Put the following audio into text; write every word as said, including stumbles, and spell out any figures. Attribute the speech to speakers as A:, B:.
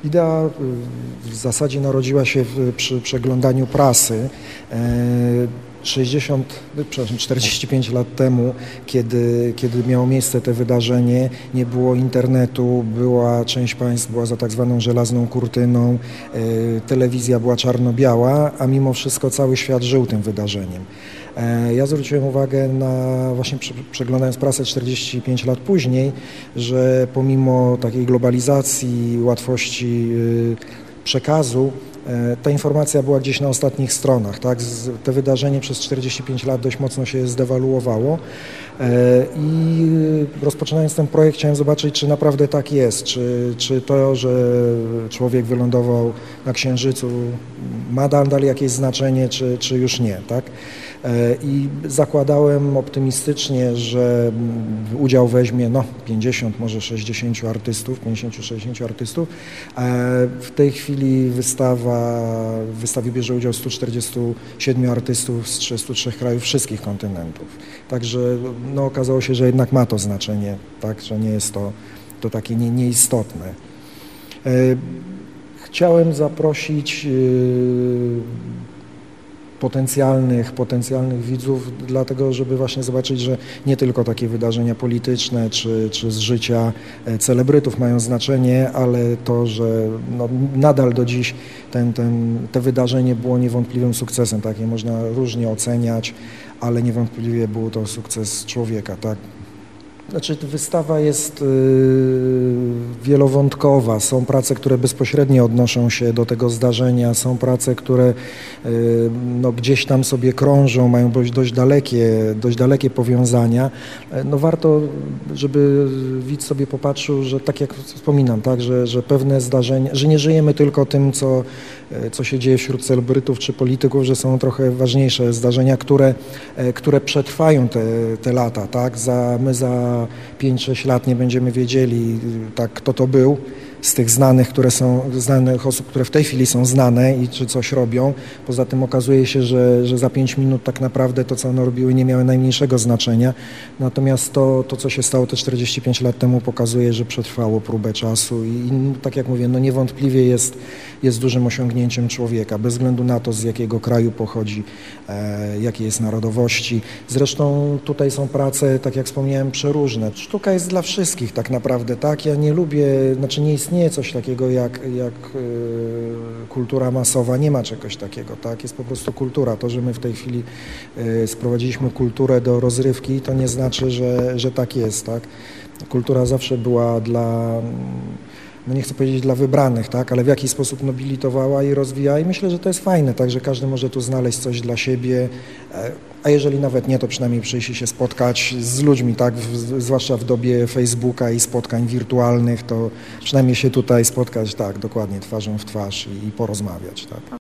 A: Idea w zasadzie narodziła się w, przy przeglądaniu prasy. sześćdziesiąt, przepraszam, czterdzieści pięć lat temu, kiedy, kiedy miało miejsce to wydarzenie, nie było internetu, była część państw była za tak zwaną żelazną kurtyną, telewizja była czarno-biała, a mimo wszystko cały świat żył tym wydarzeniem. Ja zwróciłem uwagę na, właśnie przeglądając prasę czterdzieści pięć lat później, że pomimo takiej globalizacji, łatwości przekazu, ta informacja była gdzieś na ostatnich stronach, tak? To wydarzenie przez czterdzieści pięć lat dość mocno się zdewaluowało i rozpoczynając ten projekt chciałem zobaczyć, czy naprawdę tak jest, czy, czy to, że człowiek wylądował na Księżycu ma nadal jakieś znaczenie, czy, czy już nie, tak? I zakładałem optymistycznie, że udział weźmie no, pięćdziesiąt, może sześćdziesiąt artystów, pięćdziesiąt sześćdziesiąt artystów. W tej chwili wystawa, w wystawie bierze udział stu czterdziestu siedmiu artystów z trzydziestu trzech krajów wszystkich kontynentów. Także no, okazało się, że jednak ma to znaczenie, tak, że nie jest to, to takie nie, nieistotne. Chciałem zaprosić potencjalnych, potencjalnych widzów, dlatego żeby właśnie zobaczyć, że nie tylko takie wydarzenia polityczne czy, czy z życia celebrytów mają znaczenie, ale to, że no, nadal do dziś ten, ten, to wydarzenie było niewątpliwym sukcesem, tak? Je można różnie oceniać, ale niewątpliwie był to sukces człowieka, tak? Znaczy, wystawa jest y, wielowątkowa. Są prace, które bezpośrednio odnoszą się do tego zdarzenia, są prace, które y, no, gdzieś tam sobie krążą, mają dość, dość, dalekie, dość dalekie powiązania. No, warto, żeby widz sobie popatrzył, że tak jak wspominam, tak, że, że pewne zdarzenia, że nie żyjemy tylko tym, co, co się dzieje wśród celebrytów czy polityków, że są trochę ważniejsze zdarzenia, które, które przetrwają te, te lata. Tak? Za, my za pięć sześć lat nie będziemy wiedzieli, tak, kto to był z tych znanych, które są, znanych osób, które w tej chwili są znane i czy coś robią. Poza tym okazuje się, że, że za pięć minut tak naprawdę to, co one robiły, nie miały najmniejszego znaczenia. Natomiast to, to co się stało te czterdzieści pięć lat temu, pokazuje, że przetrwało próbę czasu i, i tak jak mówię, no niewątpliwie jest, jest dużym osiągnięciem człowieka, bez względu na to, z jakiego kraju pochodzi, e, jakiej jest narodowości. Zresztą tutaj są prace, tak jak wspomniałem, przeróżne. Sztuka jest dla wszystkich tak naprawdę, tak? Ja nie lubię, znaczy nie istnieje coś takiego jak, jak y, kultura masowa, nie ma czegoś takiego, tak? Jest po prostu kultura. To, że my w tej chwili y, sprowadziliśmy kulturę do rozrywki, to nie znaczy, że, że tak jest, tak? Kultura zawsze była dla, no nie chcę powiedzieć dla wybranych, tak? Ale w jakiś sposób nobilitowała i rozwijała i myślę, że to jest fajne, tak? Że każdy może tu znaleźć coś dla siebie, a jeżeli nawet nie, to przynajmniej przyjść i się spotkać z ludźmi, tak? W, zwłaszcza w dobie Facebooka i spotkań wirtualnych, to przynajmniej się tutaj spotkać, tak, dokładnie, twarzą w twarz i, i porozmawiać, tak?